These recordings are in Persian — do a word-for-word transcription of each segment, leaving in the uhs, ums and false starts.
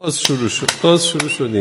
باز شروع شد باز شروع شدیم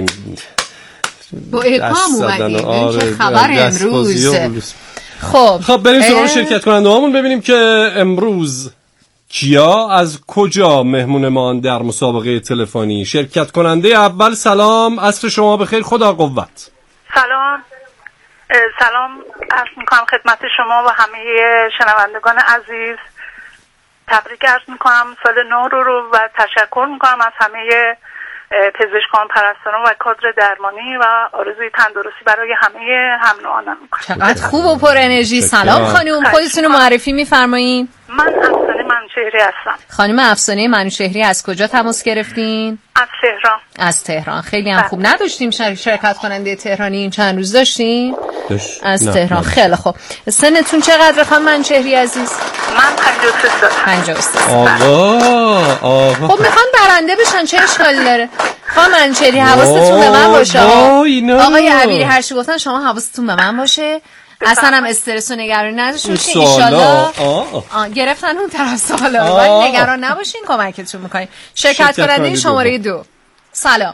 با اکام اومدیم. آره چه خبر امروز؟ خب خب بریم سراغ شرکت کننده هامون ببینیم که امروز کیا از کجا مهمون ما در مسابقه تلفنی. شرکت کننده اول سلام، عصر شما بخیر، خدا قوت. سلام سلام عرض میکنم خدمت شما و همه شنوندگان عزیز. تبریک عرض میکنم سال نو رو, رو و تشکر میکنم از همه پزشکان، پرستاران و کادر درمانی و آرزوی تندرستی برای همه هم نوعانم میکنم. چقدر خوب و پر انرژی. سلام خانم، خودتون رو معرفی میفرمایین؟ من افسانه منوشهری هستم. خانم افسانه منوشهری از کجا تماس گرفتین؟ از تهران. از تهران. خیلی هم خوب. نداشتیم شرکت کننده تهرانی این چند روز داشتیم؟ داشت. از نه. تهران. نه. خیلی خوب. سنتون چقدر خانم منوشهری عزیز؟ من پنجاه و سه سال. پنجاه و سه. آقا آقا خب میخوان برنده بشن، چه اشکالی داره؟ خانم منوشهری حواستون به من باشه. آقای عبیری هر چی گفتن شما حواستون به من باشه. اصلا هم استرس و نگرانی نداشته باشین. ان شاءالله گرفتن اون طرف سوالا، ولی نگران نباشین، کمکتون میکنیم. شرکت کننده شماره دو. سلام.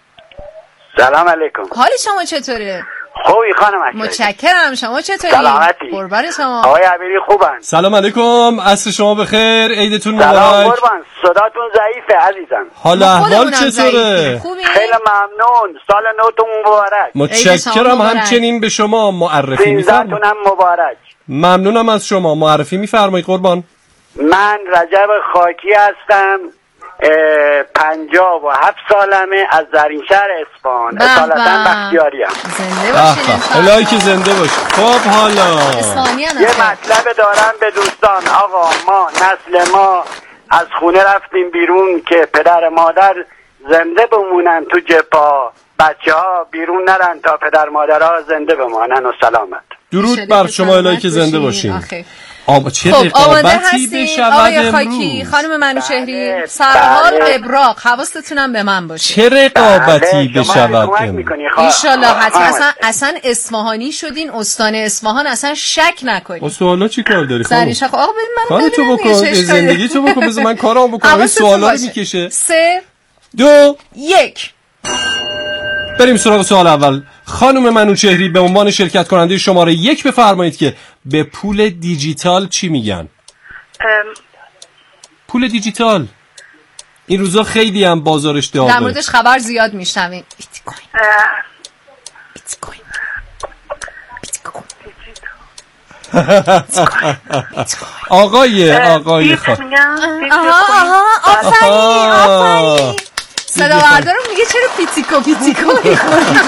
سلام علیکم. حال شما چطوره؟ خوبی خانم اکبری؟ متشکرم. شما چطوری؟ سلامتی. قربان شما. آقای عبیری خوبن؟ سلام علیکم، عصر شما بخیر، عیدتون مبارک. سلام قربان، صداتون ضعیفه عزیزم. حال احوال چطوره؟ خیلی ممنون، سال نوتون مبارک. متشکرم همچنین به شما. معرفی می‌فرمایید. سیزده‌تونم مبارک. ممنونم از شما. معرفی می‌فرمایید قربان. من رجب خاکی هستم، پنجاه و هفت سالمه، از زرینشهر اصفهان، اصالتا بختیاری هم. زنده باشین. الهی که زنده باشین. خب حالا یه مطلب دارم به دوستان. آقا ما نسل ما از خونه رفتیم بیرون که پدر مادر زنده بمونن تو جپا، بچه ها بیرون نرن تا پدر مادر ها زنده بمانن و سلامت. درود بر شما، الهی که زنده باشین. آب چه خب رقابتی بشود آقای خاکی، خانم منوشهری، سرحال ابراق، حواستونم به من باشه. چه رقابتی بشود ان شاءالله. حتما اصلا اصلا اصفهانی شدین، استان اصفهان، اصلا شک نکنید. استوالا چی کار داری خانم؟ سریش آقا ببین من تو بکن، زندگی تو بکن، بذار من کارام بکنم. این سوالا رو میکشه. سه دو یک. بریم سراغ سوال اول. خانم منوچهری به عنوان شرکت کننده شماره یک بفرمایید که به پول دیجیتال چی میگن؟ ام... پول دیجیتال این روزا خیلی هم بازارش داغه، در موردش خبر زیاد میشنویم. بیت کوین. بیت کوین. آقای آقای خان. آها آها آفرین آفرین. صدا بردارم میگه چرا پیتیکو پیتیکو میکنی؟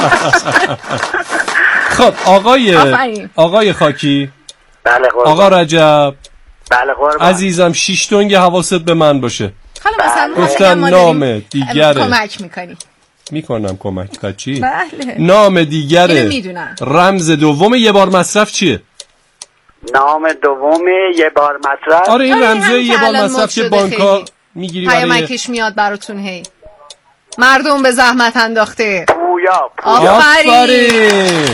خب آقای آقای خاکی. بله قربان. آقا رجب. بله قربان. عزیزم شش تنگ حواست به من باشه. حالا مثلا گفتن نام دیگره کمک میکنی. میکنم کمک تا چی؟ بله. نام دیگره میدونم. رمز دوم یه بار مصرف چیه؟ نام دوم یه بار مصرف. آره این رمزه یه بار مصرف که بانک‌ها میگیری برای پیامکش میاد براتون. هی مردم به زحمت انداخته. پویا. آفرین.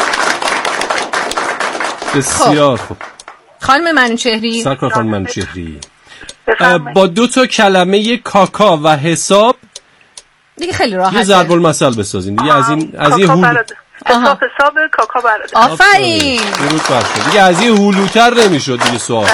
بسیار خوب. خانم منوچهری. سرکار خانم منوچهری با دو تا کلمه کاکا و حساب دیگه خیلی راحته. یه ضرب المثل بسازین دیگه. از این از این هول حساب حساب کاکا برادر. آفرین. درود بر شما. دیگه از این هولوتر نمیشد دیگه سوال.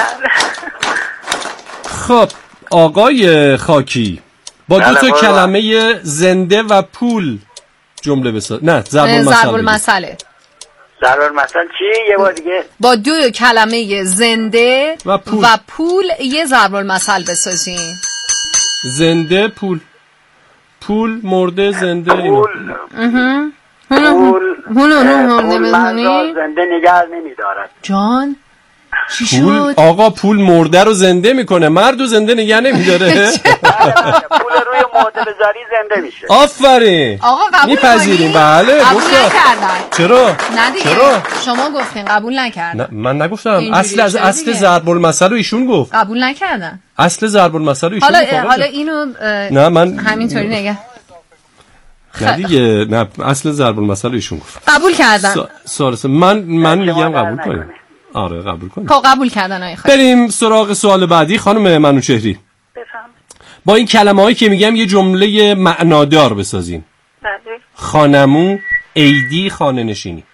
خب آقای خاکی با دو تا کلمه زنده و پول جمله بساز. نه ضرب المثل. ضرب المثل. ضرب المثل چی؟ یه بار دیگه. با دو کلمه زنده و پول, و پول یه ضرب المثل بسازین. زنده پول. پول مرده زنده. پول. اها. پول. پول زنده نگه نمی‌دارد. جان چی شد؟ شد؟ آقا پول مرده رو زنده میکنه، مرد رو زنده نگه نمیداره. پول روی مرده بذاری زنده میشه. آفرین. آقا قبول میپذیریم. بله قبول نکردن. چرا؟ نه دیگه. چرا؟ شما گفتین قبول نکردن. نه من نگفتم. اصل از اصل ضرب المثل رو ایشون گفت. قبول نکردن. اصل ضرب المثل رو ایشون حالا گفت. حالا اینو نه من همینطوری نگه. نه دیگه نه اصل ضرب المثل رو ایشون گفت. قبول کردن. سوال من من میگم قبول کنیم. آره قبول کنیم. خب قبول کردن آقای خاکی. بریم سراغ سوال بعدی. خانم منوچهری بفهم. با این کلمه هایی که میگم یه جمله معنادار بسازیم. بله. خانمو، عیدی، خانه نشینی.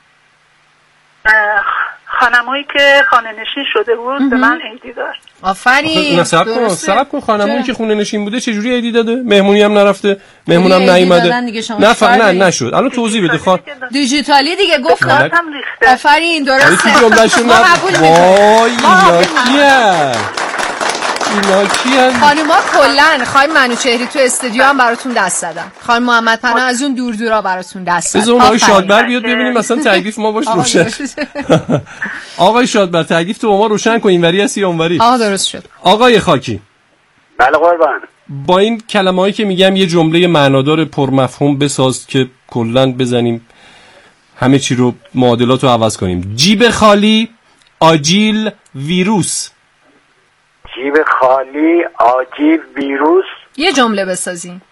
خانمایی که خانه نشین شده بود به من عیدی داد. آفرین. نصب کن نصب کن خانمایی که خونه نشین بوده چه جوری عیدی داده؟ مهمونی هم نرفته، مهمون هم نیومده. نه نه نشد. الان توضیح بده. خان دیجیتالی دیگه گفتم ریخته. آفرین درسته. این جملهشون وای اینا کیه؟ اینا کیه؟ خانوما کلا خانم منوچهری تو استودیو هم براتون دست زدن. خانم محمد پناه از اون دور دورا براتون دست زدن. بذار آقای شادبر بیاد ببینیم مثلا تکلیف ما باش روشن. آقای شادبر تکلیف تو ما روشن کن، اینوری هستی یا اونوری؟ آها درست شد. آقای خاکی. بله قربان. با این کلمه‌ای که میگم یه جمله معنادار پرمفهوم بساز که کلا بزنیم همه چی رو معادلات رو عوض کنیم. جیب خالی، آجیل، ویروس. جیب خالی، آجیل، ویروس. یه جمله بسازین.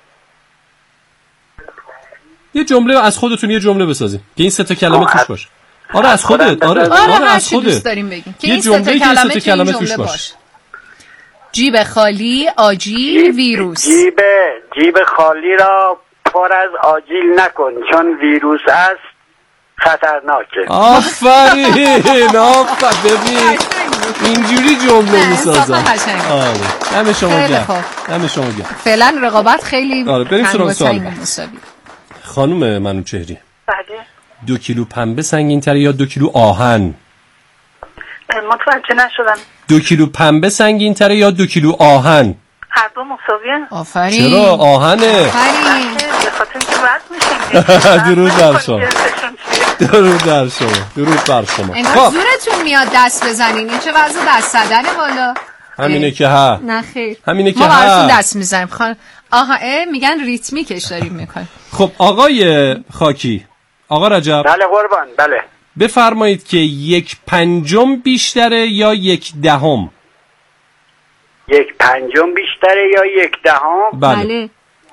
یه جمله از خودتون یه جمله بسازین که این سه تا کلمه توش باشه. آره از خودت. آره آره از خودت. دوست داریم بگین که این سه تا کلمه, تا کلمه توش باشه. جیب خالی، آجیل، ویروس. جیب جیب خالی را پر از آجیل نکن چون ویروس است خطرناکه. آفرین آفرین. ببین اینجوری جمله میسازن. آره همه شما گرم همه شما گرم. فعلا رقابت خیلی آره بریم سراغ سوال. خانم منوچهری بله دو کیلو پنبه سنگین تره یا دو کیلو آهن؟ متوجه نشدم. دو کیلو پنبه سنگین تره یا دو کیلو آهن؟ هر دو مساویه. آفرین. چرا آهنه؟ آفرین. به خاطر اینکه وزن میشیم. درود بر شما. درود بر شما. درود بر شما. انگار زورتون میاد دست بزنین. این چه وضع دست زدنه والا؟ همینه که ها. نه خیر. همینه که ها. ما براتون دست میزنیم. خان آها میگن ریتمیکش داریم میکنیم. خب آقای خاکی، آقا رجب. بله قربان. بله. بفرمایید که یک پنجم بیشتره یا یک دهم؟ یک پنجم بیشتره یا یک دهم؟ بله, بله.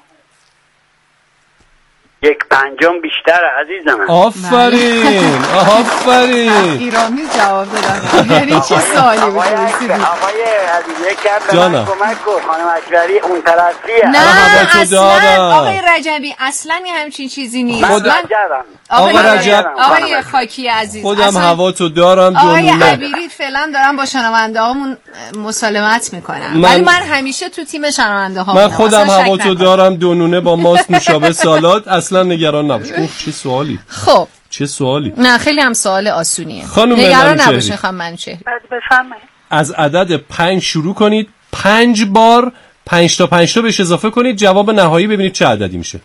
یک پنجم بیشتره عزیزم. آفرین آفرین. ایرانی جواب دادن. یعنی چه سوالی بپرسیدی؟ آقای عزیز یک کم به من کمک کن. خانم اکبری اون طرفیه. نه اصلا آقای رجبی اصلا یه همچین چیزی نیست. من رجبم. آقا رجب آقای خاکی عزیز خودم هوا تو دارم جنونه. آقای عبیری فعلا دارم با شنونده هامون مسالمت میکنم ولی من همیشه تو تیم شنونده هامون. من خودم هوا تو دارم دونونه با ماست نوشابه سالاد. اصلا نگران نباش. اوه چه سوالی. خب چه سوالی. نه خیلی هم سوال آسونیه. خانم نگران نباشین خانم منوچهری. بفرمایید. از عدد پنج شروع کنید. پنج بار پنج تا پنج تا بهش اضافه کنید. جواب نهایی ببینید چه عددی میشه.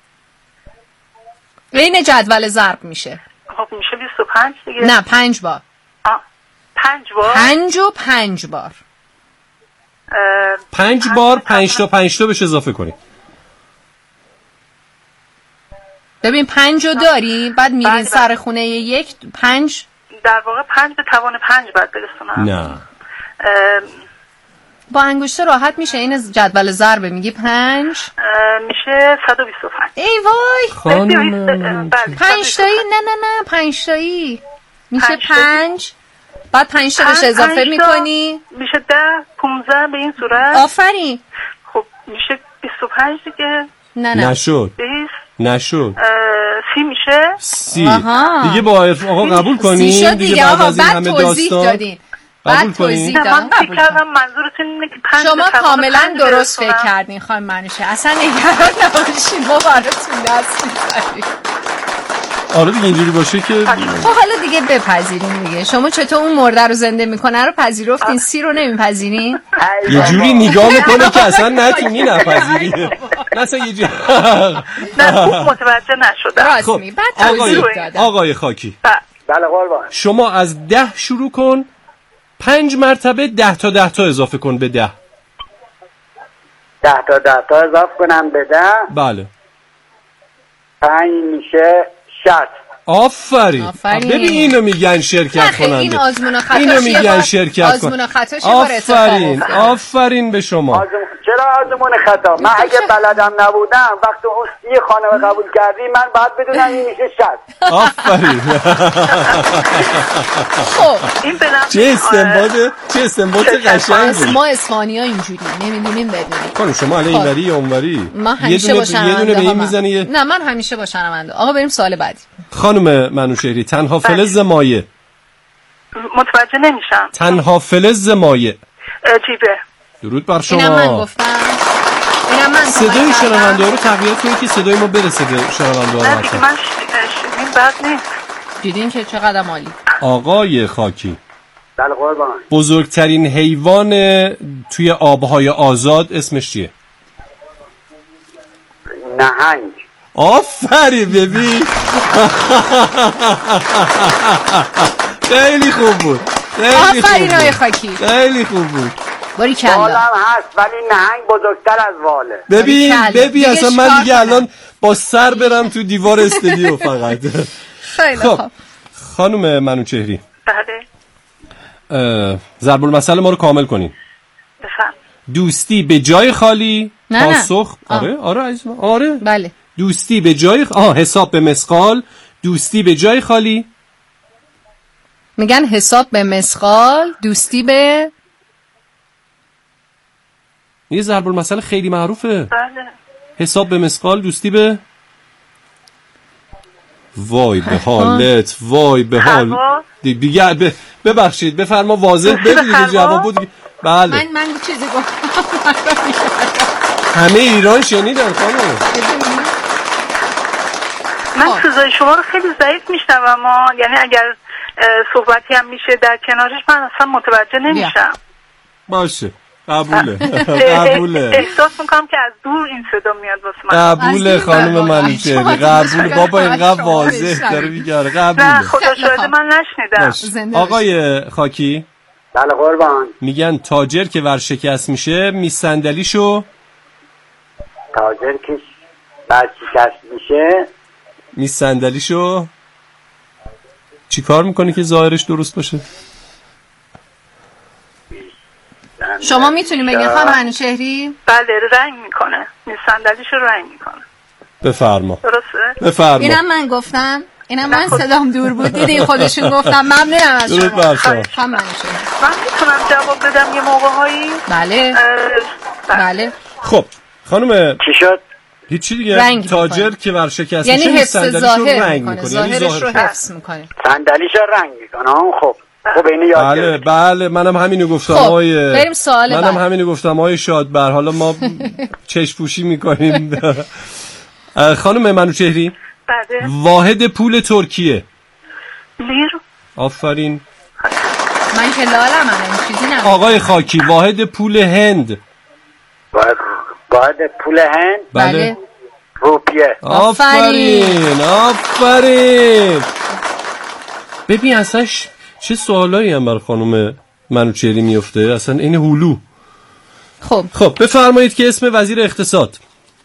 این جدول ضرب میشه. خب میشه بیست و پنج دیگه. نه پنج بار. آه. پنج بار. پنج و پنج بار. پنج بار پنج تا پنج تا بهش اضافه کنید. ببین پنج رو داریم بعد میرین سر خونه یک پنج. در واقع پنج به توان پنج باید برسونم. نه با انگشته راحت میشه. این جدول ضربه میگی پنج میشه صد و بیست و پنج. ای وای خانم پنج تایی. نه نه نه پنج تایی میشه پنج بعد پنج تا بهش اضافه میکنی میشه ده پونزده به این صورت. آفرین. خب میشه بیست و پنج دیگه. نه نه نشد نشد. سی میشه. سی دیگه با آقا قبول کنیم دیگه. بعد از این همه داستان بعد توضیح دادم. قبول کردم. منظورتون اینه که پنج شما کاملا درست فکر کردین خانم منوچهری. اصلا نگران نباشین ما براتون دست می‌زنیم. آره دیگه اینجوری باشه که خب حالا دیگه بپذیرین دیگه. شما چطور اون مرده رو زنده میکنه رو پذیرفتین سی رو نمیپذیرین؟ یه جوری نگاه میکنه که اصلا نتونی نپذیری. نه اصلا یه جوری نه خوب متوجه نشدم. راست می بعد توضیح دادم. آقای خاکی بله قربان. شما از ده شروع کن. پنج مرتبه ده تا ده تا اضافه کن به ده. ده تا ده تا اضافه کنم به ده. بله پنج میشه شصت. آفرین. ببین اینو میگن شرکت کننده. این آزمون و خطاش اینو میگن شرکت آزمون و خطاش یه بار اتفاق آفرین آفرین به شما. آزمون چرا آزمون خطا؟ من اگه بلدم نبودم وقتی اون سی خانم قبول کردی من باید بدونم این میشه شصت. آفرین. خب این بدم چه استنباده چه استنباد قشنگی. ما اسپانیا اینجوری نمیدونیم بدونیم. خانم شما الان اینوری یا اونوری؟ من همیشه با شنونده. یه دونه به این میزنی؟ نه من همیشه با شنونده. آقا بریم سوال بعدی. خانم منوشهری تنها فلز مایع. متوجه نمیشم. تنها فلز مایع. جیبه. درود بر شما. اینم من گفتم. اینم من صدای شنونده رو تغییر کنید که صدای ما برسه به شنونده ها. نه دیگه من شیرین بد نیست. دیدین که چقدر عالی. آقای خاکی بله قربان. بزرگترین حیوان توی آبهای آزاد اسمش چیه؟ نهنگ. آفرین ببین. خیلی خوب بود. خیلی آفرین آقای خاکی. خیلی خوب بود. باری کلا. والم هست ولی نهنگ بزرگتر از واله. ببین ببین اصلا من دیگه الان با سر برم تو دیوار استودیو فقط. خیلی خوب. خانم منوچهری بله ضرب المثل ما رو کامل کنین. بفهم. دوستی به جای خالی نه پاسخ. نه. آره آره عزیزم آره. بله. دوستی به جای آه حساب به مسقال. دوستی به جای خالی میگن حساب به مسقال دوستی به یه ضرب المثل خیلی معروفه. بله. حساب به مسقال دوستی به وای به حالت وای به حال دیگه ب... ببخشید بفرما واضح بگید جواب بود. بله من من چیزی گفتم همه ایران شنیدن خانم. من صدای شما رو خیلی ضعیف میشنوم اما یعنی اگر صحبتی هم میشه در کنارش من اصلا متوجه نمیشم. باشه قبوله. قبوله. احساس میکنم که از دور این صدا میاد واسه من. قبوله خانم منوچهری. قبوله بابا اینقدر واضح داره میگه. قبوله. نه خدا شاهده من نشنیدم. آقای خاکی بله قربان. میگن تاجر که ورشکست میشه میز صندلیشو تاجر که ورشکست میشه میز صندلیشو چی کار میکنی که ظاهرش درست باشه؟ شما میتونی بگین خانم منوچهری؟ بله رنگ میکنه. میز صندلیشو رنگ میکنه. بفرما. درسته؟ بفرما. اینم من گفتم. اینم من صدام دور بود دیدین خودشون گفتم. ممنونم از شما. درود بر شما. خانم منوچهری من میتونم جواب بدم یه موقع‌هایی؟ بله. بله. خب خانم چی شد؟ هیچی دیگه. تاجر که ورشکست یعنی میشه حفظ ظاهر رنگ میکنه. ظاهرش رو حفظ میکنه. صندلیشو رنگ میکنه. خب خب اینو یاد بله بله منم همینو گفتم. خب آقای بریم سوال منم همینو گفتم آقای شادبر. حالا ما چشم پوشی میکنیم. خانم منوچهری بله. واحد پول ترکیه لیر. آفرین. من که لالم من چیزی نمیدونم. آقای خاکی واحد پول هند. واحد پول هند بله روپیه. آفرین آفرین. ببین اصلا ش... چه سوالایی هم بر خانم منوچهری میفته اصلا این هلو. خب خب بفرمایید که اسم وزیر اقتصاد.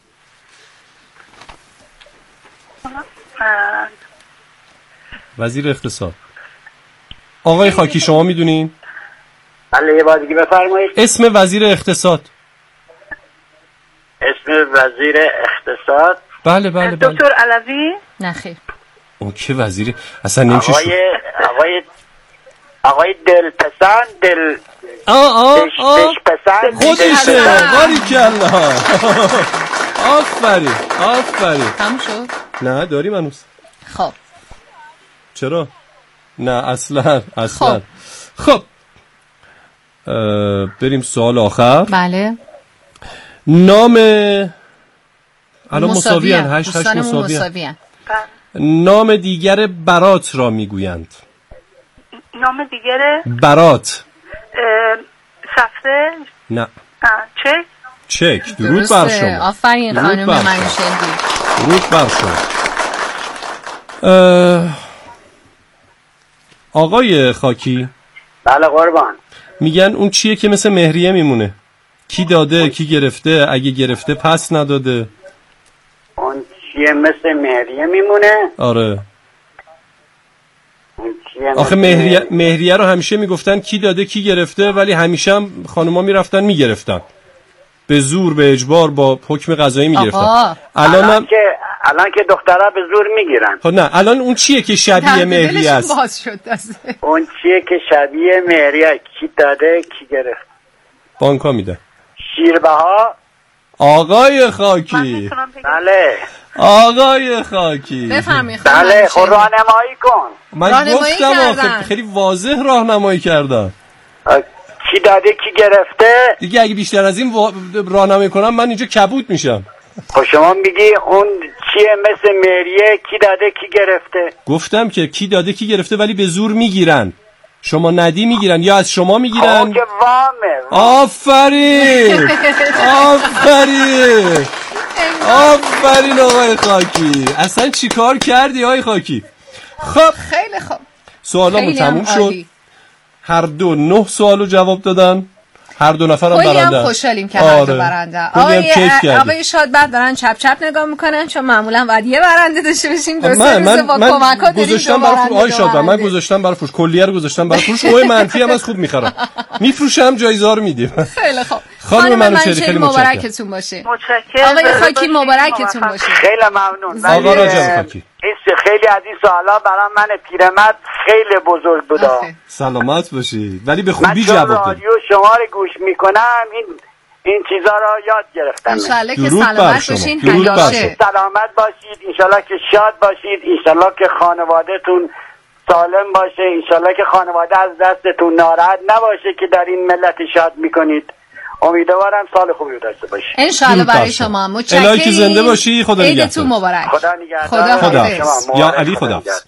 وزیر اقتصاد آقای خاکی شما میدونین؟ بله یه بار دیگه بفرمایید. اسم وزیر اقتصاد. اسم وزیر اقتصاد بله بله بله. دکتر علوی. نه خیر. اون که وزیر اصلا نمیشه. آقای آقای آقای دلپسند دل آه آه آه پسند خودشه. باریکلا. آفرین آفرین. تموم شد؟ نه داریم هنوز. خب چرا؟ نه اصلا اصلا. خب بریم سوال آخر. بله. نام الان مساوی هن. هشت هشت مساوی هن. نام دیگر برات را میگویند. نام دیگر برات. صفحه. نه چک. چک. درود بر شما. آفرین خانم منوچهری. درود بر شما. آقای خاکی بله قربان. میگن اون چیه که مثل مهریه میمونه؟ کی داده کی گرفته؟ اگه گرفته پس نداده. اون چیه مثل مهریه میمونه؟ آره. اون چیه آخه مهریه مهریه رو همیشه میگفتن کی داده کی گرفته ولی همیشه هم خانوما میرفتن میگرفتن. به زور به اجبار با حکم قضایی میگرفتن. الان الان که الان که دخترها به زور میگیرن. خب نه الان اون چیه که شبیه مهری است؟ اون چیه که شبیه مهری است؟ کی داده کی گرفت؟ بانک‌ها میده. شیربها. آقای خاکی. بله. آقای خاکی. بفرمایید. بله خب راهنمایی کن. من گفتم خیلی واضح راهنمایی کردم. کی داده کی گرفته؟ دیگه اگه بیشتر از این و... راهنمایی کنم من اینجا کبوت میشم. خب شما میگی اون چیه مثل مریه کی داده کی گرفته؟ گفتم که کی داده کی گرفته ولی به زور میگیرن. شما ندی میگیرن یا از شما میگیرن. خب که وامه. آفرین آفرین آفرین آقای خاکی. اصلا چی کار کردی آقای خاکی؟ خب خیلی خوب. سوالامون تموم شد. هر دو نه سوالو جواب دادن. هر دو نفرم برنده. خیلی هم خوشحالیم که هر دو برنده. آقای آقای شادبخت دارن چپ چپ نگاه میکنن چون معمولا باید یه برنده داشته باشیم. دو سه روز با کمک‌ها گذاشتم برای فروش. آقای شادبخت من گذاشتم برای فروش. کلیه رو گذاشتم برای فروش. اوه منفی هم از خوب میخرم. میفروشم جایزه رو میدیم. خیلی خوب. خانم منوچهری خیلی مبارکتون باشه. متشکرم. آقای خاکی مبارکتون باشه. خیلی ممنون. آقا راجب خاکی. خیلی از این سوالا برای من پیرمرد خیلی بزرگ بود. سلامت باشی. ولی به خوبی جواب دادی. رادیو شما رو گوش میکنم این این چیزا رو یاد گرفتم. ان شاءالله که سلامت باشین. همیشه سلامت باشید. ان شاءالله که شاد باشید. ان شاءالله که خانواده‌تون سالم باشه. ان شاءالله که خانواده از دستتون ناراحت نباشه که در این ملت شاد میکنید. امیدوارم سال خوبی داشته باشید. ان شاءالله برای شما. متشکرم. الهی که زنده باشی. خدا نگهدار. عیدتون مبارک. خدا نگهدار. خدا حافظ. یا علی خدا حافظ.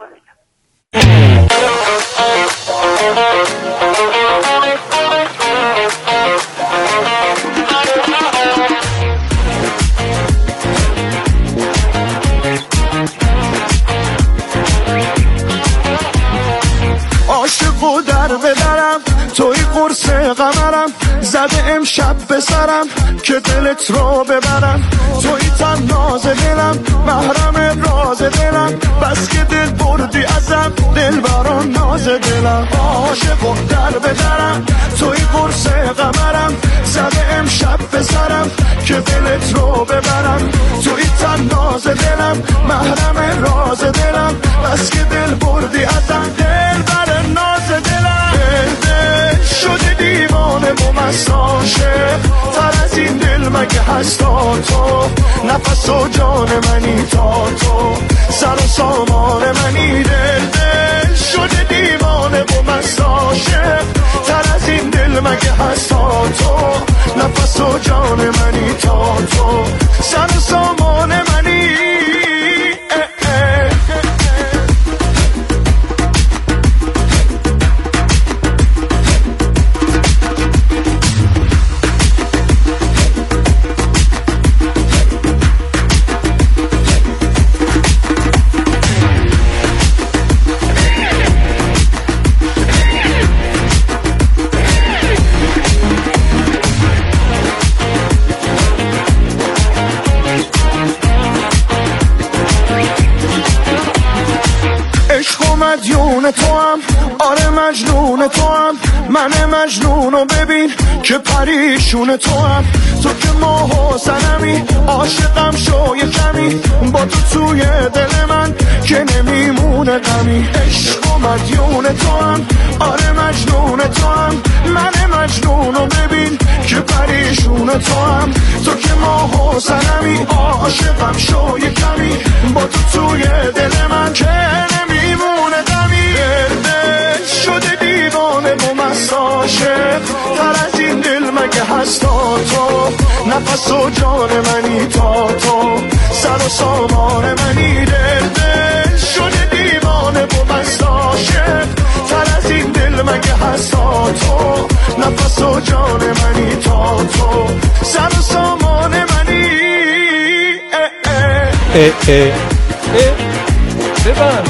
عاشقو در ببرم توی قرص قمرم زده امشب به سرم که دلت رو ببرم توی تن ناز دلم محرم راز دلم بس که دل بردی ازم دل بران ناز دلم عاشقو در ببرم توی قرص قمرم زده امشب به سرم که دلت رو ببرم توی تن ناز دلم محرم راز دلم بس که دل بردی ازم دل بران ناز دلم دل شده دیوانه و مساشه تر از این دل مگه هستا تو نفس و جان منی تا تو سر و سامان منی دل دل شده دیوانه و مساشه تر از این دل مگه هستا تو نفس و جان منی تا تو سر و سامان منی اه اه. مدیون تو هم آره مجنون تو هم من مجنونو ببین که پریشون تو هم تو که ماه و سنمی عاشقم شو یه کمی با تو توی دل من که نمیمونه غمی عشق و مدیون تو هم آره مجنون تو هم من مجنونو ببین که پریشون تو هم تو که ماه و سنمی عاشقم شو یه کمی با تو توی دل من که نمیمونه غمی دل شده دیوانه و مساشه تر از این دل مگه هستا تو نفس و جان منی تا تو سر و سامان منی دل دل شده دیوانه و مساشه تر از این دل مگه هستا تو نفس و جان منی تا تو سر و سامان منی اه اه اه اه اه ببن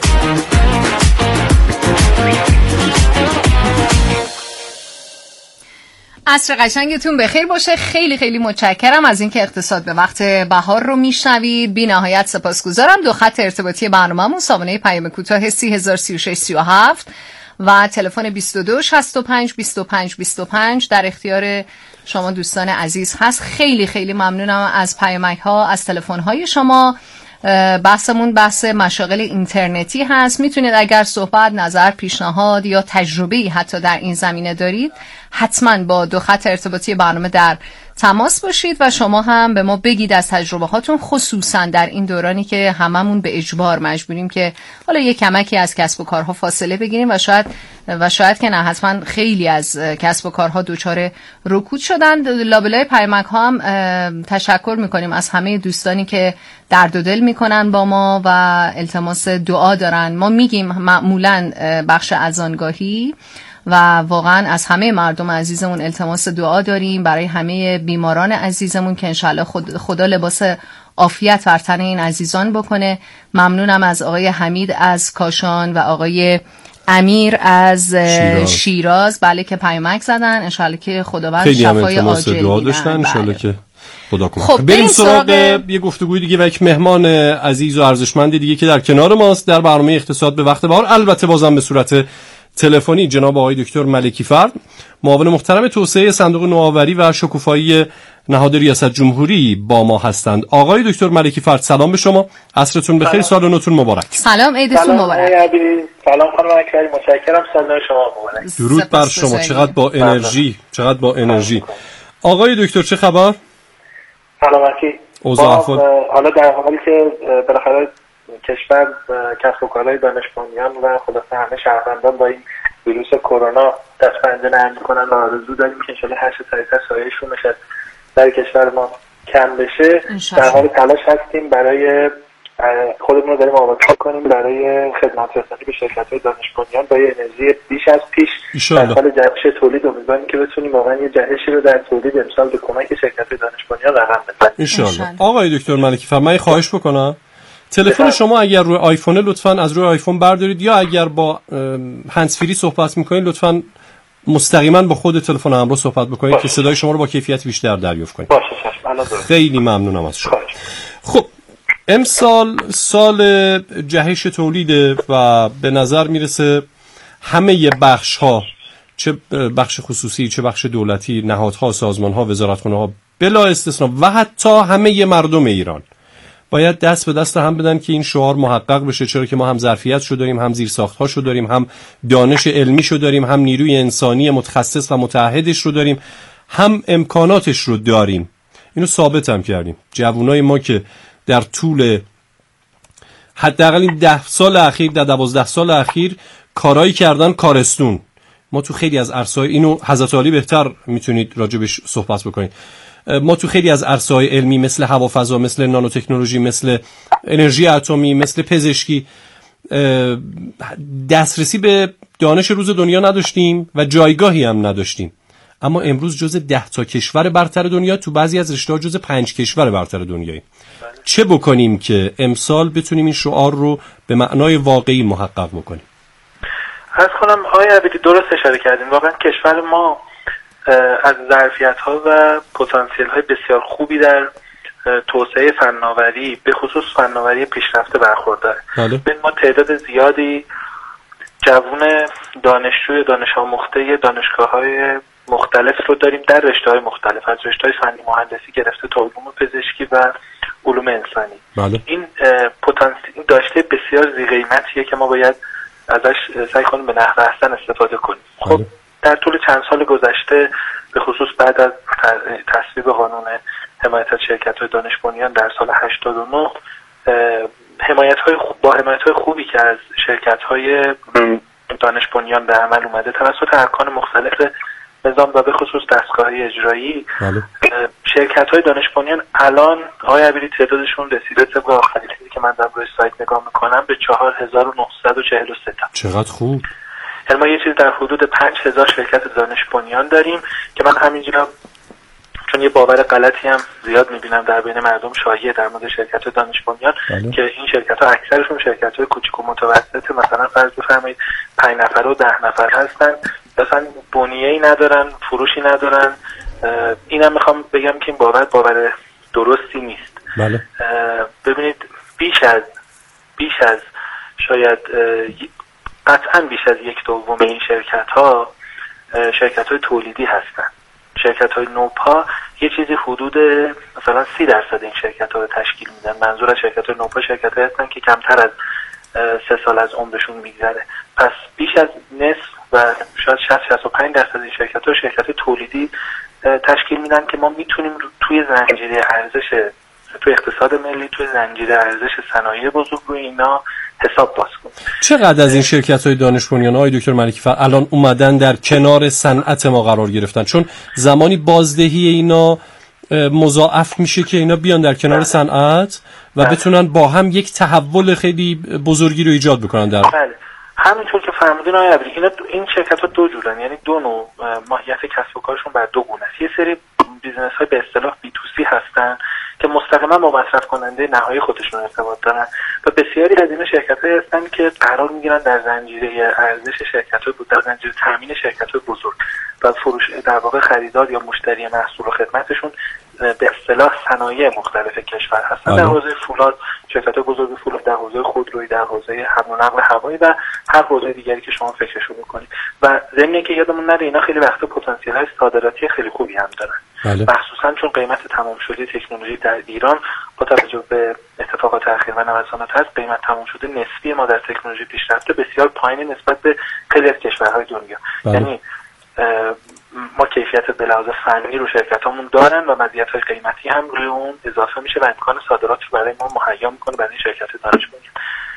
عصر قشنگتون بخیر باشه. خیلی خیلی متشکرم از اینکه اقتصاد به وقت بهار رو میشنوید. بی نهایت سپاسگزارم. دو خط ارتباطی برنامه‌مون سامانه پیام کوتاه سی هزار سی و شش سی و هفت و تلفن بیست و دو شصت و پنج بیست و پنج بیست و پنج در اختیار شما دوستان عزیز هست. خیلی خیلی ممنونم از پیامک ها، از تلفن های شما. بحثمون بحث مشاغل اینترنتی هست. میتونید اگر صحبت، نظر، پیشنهاد یا تجربه‌ای حتی در این زمینه دارید، حتما با دو خط ارتباطی برنامه در تماس باشید و شما هم به ما بگید از تجربه هاتون، خصوصا در این دورانی که هممون به اجبار مجبوریم که حالا یک کمکی از کسب و کارها فاصله بگیریم و شاید و شاید که نه، حتما خیلی از کسب و کارها دچار رکود شدن. لابلای پیامک ها هم تشکر میکنیم از همه دوستانی که درد و دل میکنن با ما و التماس دعا دارن. ما میگیم معمولا بخش اذانگاهی و واقعا از همه مردم عزیزمون التماس دعا داریم برای همه بیماران عزیزمون که انشالله خود خدا لباس عافیت بر تن این عزیزان بکنه. ممنونم از آقای حمید از کاشان و آقای امیر از شیراز, شیراز. بله که پیامک زدن. انشالله که خداوند شفای عاجل دعا داشتن. انشالله که خدا کنه. خب بریم سراغ سراغ یه گفتگوی دیگه و یک مهمان عزیز و ارزشمند دیگه که در کنار ماست در برنامه اقتصاد به وقت بهار، البته بازم به صورت تلفنی. جناب آقای دکتر ملکی فرد، معاون محترم توسعه صندوق نوآوری و شکوفایی نهاد ریاست جمهوری با ما هستند. آقای دکتر ملکی فرد سلام به شما، عصرتون بخیر، سال نوتون مبارک. سلام، عیدتون مبارک. سلام خانم اکبری، متشکرم، سال نو شما مبارک. درود بر شما، چقدر با انرژی، چقدر با انرژی. آقای دکتر چه خبر؟ سلامتی. اوضاع احوال حالا در حالی که بالاخره کشور کسب و کارهای دانش بنیان و خلاصه همه شهروندان با این ویروس کرونا دست پنجه نرم میکنن و آرزو داریم که انشالله هر چه سریعتر سایه‌شون بشه در کشور ما کم بشه. در حال تلاش هستیم برای خودمون رو داریم آماده کنیم برای خدمت رسانی به شرکت‌های دانش بنیان با یه انرژی بیش از پیش در حال جهش تولید. امیدواریم که بتونیم واقعا یه جهشی رو در تولید امسال به کمک شرکت‌های دانش بنیان رقم بزنیم ان شاءالله. آقای دکتر ملکی فرد، من خواهش بکنم تلفن شما اگر روی آیفون لطفاً از روی آیفون بردارید، یا اگر با هندزفری صحبت میکنید لطفاً مستقیما با خود تلفن همراه صحبت بکنید باشه. که صدای شما رو با کیفیت بیشتر دریافت کنید. باشه چشم. خیلی ممنونم از شما. خب امسال سال جهش تولیده و به نظر میرسه همه بخش ها، چه بخش خصوصی چه بخش دولتی، نهادها، سازمانها، وزارتخانه‌ها بلا استثنا و حتی همه مردم ایران باید دست به دست هم بدن که این شعار محقق بشه، چرا که ما هم ظرفیت شو داریم، هم زیرساخت‌ها شو داریم، هم دانش علمی شو داریم، هم نیروی انسانی متخصص و متعهدش رو داریم، هم امکاناتش رو داریم. اینو ثابت هم کردیم. جوانای ما که در طول حداقل این ده سال اخیر، در دوازده سال اخیر کارایی کردن کارستون. ما تو خیلی از عرصه‌های، اینو حضرت علی بهتر میتونید راجبش صحبت بکنید، ما تو خیلی از عرصه‌های علمی مثل هوافضا، مثل نانوتکنولوژی، مثل انرژی اتمی، مثل پزشکی دسترسی به دانش روز دنیا نداشتیم و جایگاهی هم نداشتیم. اما امروز جز ده تا کشور برتر دنیا، تو بعضی از رشته‌ها جز پنج کشور برتر دنیاییم. چه بکنیم که امسال بتونیم این شعار رو به معنای واقعی محقق بکنیم؟ عرض کنم آقای عبیدی درست اشاره کردیم. واقعا کشور ما از ظرفیت‌ها و پتانسیل‌های بسیار خوبی در توسعه فناوری، به خصوص فناوری پیشرفته برخورداره. ما تعداد زیادی جوان دانشجوی دانش آموخته دانشگاه‌های مختلف رو داریم در رشته‌های مختلف، از رشته‌های فنی مهندسی گرفته تا علوم پزشکی و علوم انسانی. بله. این پتانسیل داشته بسیار ذی‌قیمتیه که ما باید ازش سعی کنیم به نحو احسن استفاده کنیم. خب بله. در طول چند سال گذشته به خصوص بعد از تصویب قانون حمایت از شرکت‌های دانش بنیان در سال هشتاد و نه، حمایت‌های خوب با حمایت‌های خوبی که از شرکت‌های دانش بنیان به عمل اومده توسط ارکان مختلف نظام و به خصوص دستگاه‌های اجرایی، بله. شرکت‌های دانش بنیان الان آقای عبیدی تعدادشون رسیده طبق آخرین چیزی که من در روی سایت نگاه می‌کنم به چهار هزار و نهصد و چهل و سه تا. چقدر خوب. ما یه چیز در حدود پنج هزار شرکت دانش بنیان داریم که من همینجا چون یه باور غلطی هم زیاد می‌بینم در بین مردم شایع در مورد شرکت دانش بنیان بله. که این شرکت‌ها اکثرشون شرکت‌های کوچیک و متوسط، مثلا فرض بفرمایید پنج نفر و ده نفر هستن، مثلا بنیه‌ای ندارن، فروشی ندارن. اینم میخوام بگم که این باور باور درستی نیست. بله. ببینید بیش از بیش از شاید قطعا بیش از یک دوم این شرکت ها شرکت های تولیدی هستن. شرکت های نوپا یه چیزی حدود مثلا سی درصد این شرکت ها رو تشکیل میدن. منظور از شرکت های نوپا شرکت های هستن که کمتر از سه سال از عمرشون میگذره. پس بیش از نصف و شاید شصت شصت و پنج درصد این شرکت ها شرکت های تولیدی تشکیل میدن که ما میتونیم توی زنجیره ارزش، توی اقتصاد ملی، توی زنجیره ارزش صنایع بزرگ روی اینا حساب باز کنیم. چقدر از این شرکت‌های دانش بنیان آقای دکتر ملکی فر الان اومدن در کنار صنعت ما قرار گرفتن؟ چون زمانی بازدهی اینا مضاعف میشه که اینا بیان در کنار صنعت و بله. بتونن با هم یک تحول خیلی بزرگی رو ایجاد بکنن در بله. همینطور که فرمودین آقای عبری، اینا این شرکت‌ها دو جورن، یعنی دو نوع ماهیت کسب و کارشون بر دو گونه است. یه سری بیزنس‌های به اصطلاح بی تو سی هستن که مستقیما با مصرف کننده نهایی خودشون ارتباط دارن و بسیاری از این شرکت‌ها هستن که قرار میگیرن در زنجیره ارزش شرکت‌های بود، در زنجیره تامین شرکت‌های بزرگ و فروش در واقع خریدار یا مشتری محصول و خدمتشون به اصطلاح صنایع مختلف کشور هستن. در حوزه فولاد شرکت‌های بزرگ فولاد، در حوزه خودرویی، در حوزه حمل و نقل هوایی و هر حوزه دیگری که شما فکرشو بکنید. و ضمن که یادمون نره اینا خیلی وقتا پتانسیل‌های صادراتی خیلی خوبی هم دارن. بله. مخصوصا چون قیمت تمام شده تکنولوژی در ایران با توجه به اتفاقات اخیر و نوسانات هست، قیمت تمام شده نسبی ما در تکنولوژی پیشرفته بسیار پایین نسبت به خیلی از کشورهای دنیا. بله. یعنی ما کیفیت به لحاظ فنی رو شرکتامون دارن و مزیت‌های قیمتی هم روی اون اضافه میشه و امکان صادرات رو برای ما مهیا میکنه برای این شرکت دانش بنیان.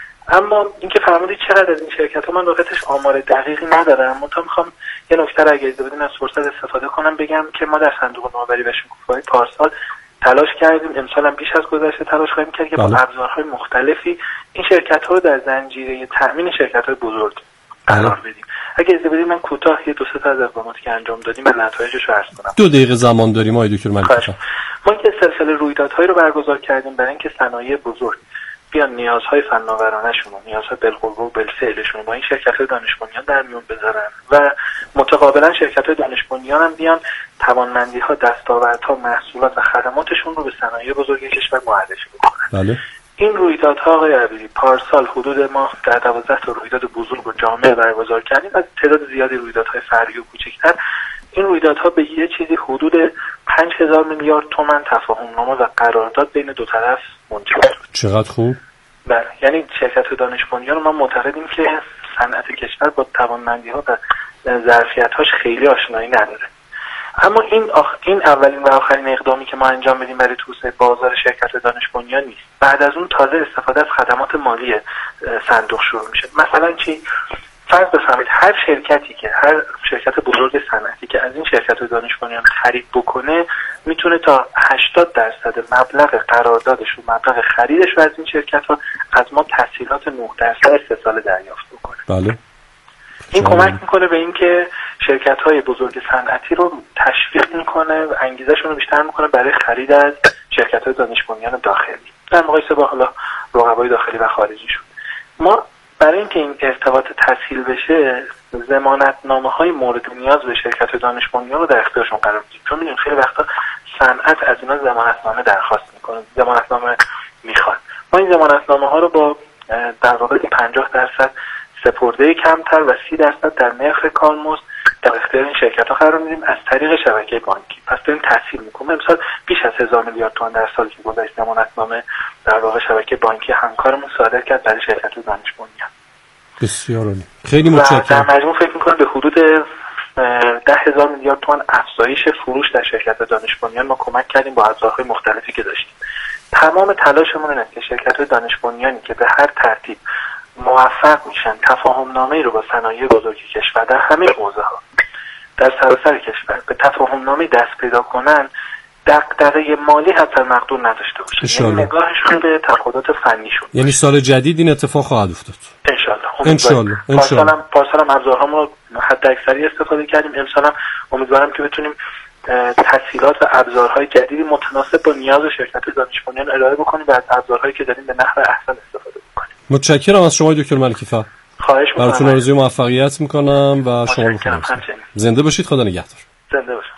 اما اینکه فرمودید چقدر از این شرکت‌ها، من واقعتش آمار دقیقی ندارم، منتها میخوام یه نکته رو اگه اجازه بدین از فرصت استفاده کنم بگم که ما در صندوق نوآوری و شکوفایی پارسال تلاش کردیم، امسال هم بیش از گذشته تلاش خواهیم کرد که با ابزارهای مختلفی این شرکت‌ها رو در زنجیره تأمین شرکت‌های بزرگ قرار بدیم. اگه اجازه بدید من کوتاه یه دو سه تا از اقداماتی که انجام دادیم و نتایجش رو عرض کنم. دو دقیقه زمان داریم آقای دکتر ملکی. ما که سلسله رویدادهایی رو برگزار کردیم برای اینکه صنایع بزرگ بیان نیازهای فناورانه‌شون، نیازهای بالقوه و بالفعلشون با این شرکت‌های دانش بنیان در میون بذارن و متقابلا شرکت‌های دانش بنیان هم بیان توانمندی‌ها، دستاوردها، محصولات و خدماتشون رو به صنایع بزرگ کشور معرفی بکنن. بله. این رویدادها آقای عبیدی پارسال حدود ما در دوازده تا رویداد بزرگ و جامع برگزار کردیم و تعداد زیادی رویدادهای فرعی و کوچکتر. این رویدادها به یه چیزی حدود پنج هزار میلیارد تومان تفاهم‌نامه و قرارداد بین دو طرف منجر شد. چقدر خوب. بله، یعنی شرکت دانش بنیان ما معتقدیم که صنعت کشور با توانمندی‌ها و ظرفیت‌هاش خیلی آشنایی نداره. اما این آخ... این اولین و آخرین اقدامی که ما انجام بدیم برای توسعه بازار شرکت دانش بنیان نیست. بعد از اون تازه استفاده از خدمات مالی صندوق شروع میشه. مثلا چی؟ فرض بفرمایید هر شرکتی که هر شرکت بزرگ صنعتی که از این شرکت دانش بنیان خرید بکنه میتونه تا هشتاد درصد مبلغ قراردادش و مبلغ خریدش رو از این شرکت ها از ما تسهیلات نه درصد سه سال دریافت بکنه. بله. این کمک میکنه به اینکه شرکت‌های بزرگ صنعتی رو تشویق میکنه و انگیزشون رو بیشتر میکنه برای خرید از شرکت‌های دانش بنیان داخلی در مقایسه با حالا رقبای داخلی و خارجیشون. ما برای اینکه این ارتباط تسهیل بشه ضمانتنامه‌های مورد نیاز به شرکت‌های دانش بنیان رو در اختیارشون قرار میدیم، چون می‌دونید خیلی وقتا صنعت از اینا ضمانتنامه درخواست میکنه، ضمانتنامه میخواد. ما این ضمانتنامه‌ها رو با در واقع پنجاه درصد سپرده کمتر و سی درصد در نرخ کارمزد در اختیار این شرکت‌ها قرار میدیم از طریق شبکه بانکی. پس داریم تسهیل میکنیم. امسال بیش از هزار میلیارد تومان در سالی که گذشت ضمانتنامه در واقع شبکه بانکی همکارمون صادر کرد برای شرکت دانش بنیان. بسیار عالی. خیلی متشکرم. در مجموع فکر می‌کنم به حدود ده هزار میلیارد تومان افزایش فروش در شرکت دانش بنیان ما کمک کردیم با ابزارهای مختلفی که داشتیم. تمام تلاشمون اینه که شرکت‌های دانش بنیانی که به هر ترتیب موفق میشن تفاهم‌نامه‌ای رو با صنایع بزرگ کشور در همه حوزه‌ها در سراسر کشور به تفاهم‌نامه دست پیدا کنن، دغدغه مالی حتی مقدور نداشته باشن، یعنی نگاهشون به تعهدات فنیشون. یعنی سال جدید این اتفاق خواهد افتاد ان شاء الله. ان شاء الله. پارسالم پارسالم ابزارهامون رو حد اکثری استفاده کردیم. امسالم امیدوارم که بتونیم تسهیلات و ابزارهای جدیدی متناسب با نیاز شرکت دانش بنیان ارائه بکنیم و از ابزارهایی که داریم به نحو احسن استفاده بکنیم. متشکرم از شما دکتر ملکی فر. خواهش می‌کنم. براتون آرزوی موفقیت می‌کنم و شما رو خدا زنده باشید. خدا نگهدار. زنده باشید.